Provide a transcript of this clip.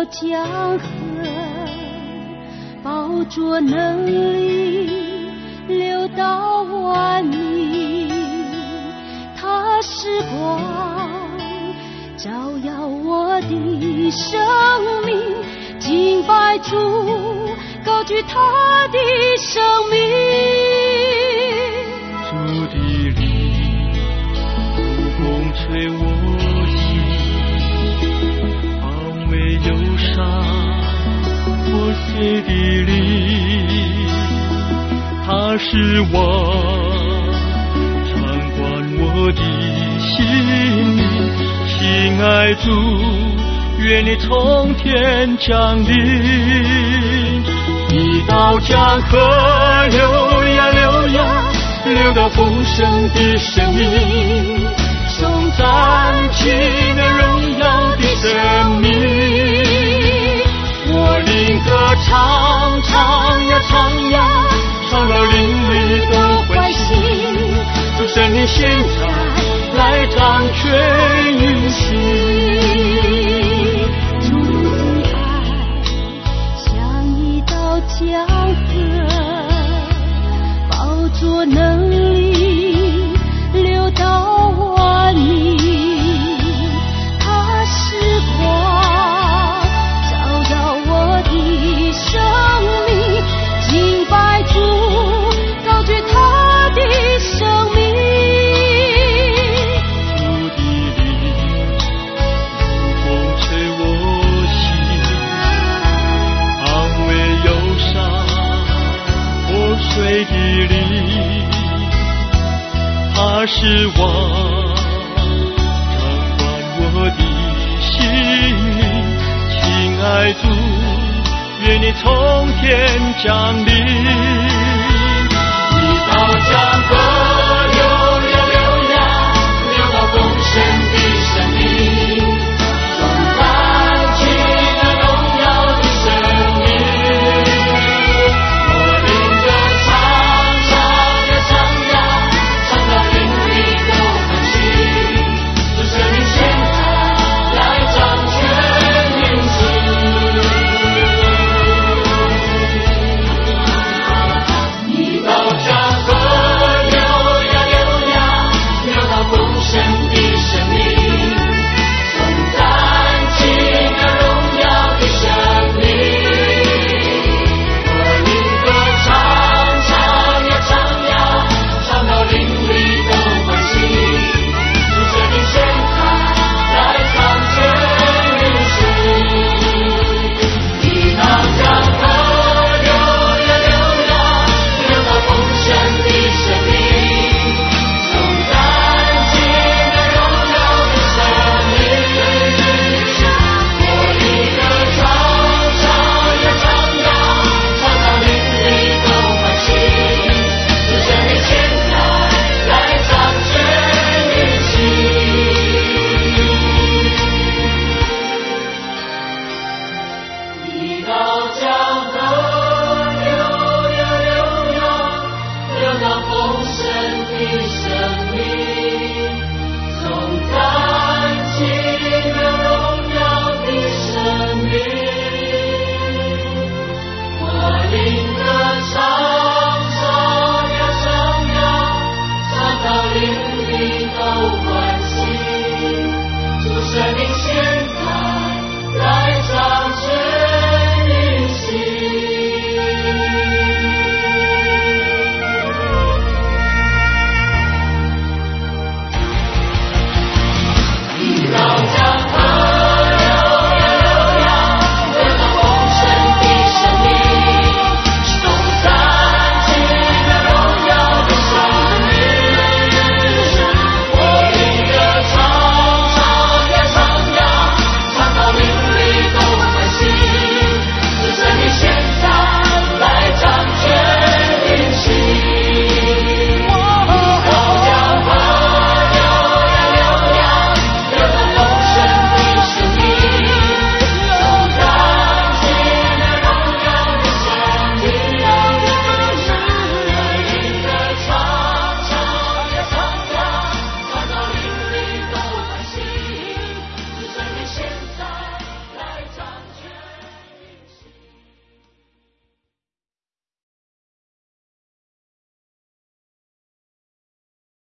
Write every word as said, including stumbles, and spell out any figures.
到江河，宝座能力流到万民。他是光，照耀我的生命，敬拜主，高举他的生命。 主的灵如风吹我心，安慰忧伤破碎的灵。他是我掌管我的心灵，亲爱主，愿你从天降临。一道江河流呀流呀，流到丰盛的生命，颂赞起那荣耀的生命。我灵歌唱唱呀唱呀，唱到灵里都欢喜。主圣灵现在来掌权运行。 主的爱像一道江河，宝座能力流到万民。他是光，照耀我的生命，敬拜主，高举他的生命。 主的灵如风吹我心，安慰忧伤破碎的灵。他是王，掌管我的心灵，亲爱主，愿你从天降临。一道江河流呀流呀，流到丰盛的生命，颂赞起那荣耀的生命。我灵歌唱唱呀唱呀，唱到灵里都欢喜。主圣灵现在来掌权运行。一道江河流呀流呀，流到丰盛的生命，颂赞起那荣耀的生命。我灵歌唱唱呀唱呀，唱到灵里都欢喜。主圣灵现在来掌权运行。一道江河流呀流呀，流到丰盛的生命，颂赞起那荣耀的生命。我灵歌唱唱呀唱呀，唱到灵里都欢喜。主圣灵现在来掌权运行。一道江河流呀流呀，流到丰盛的生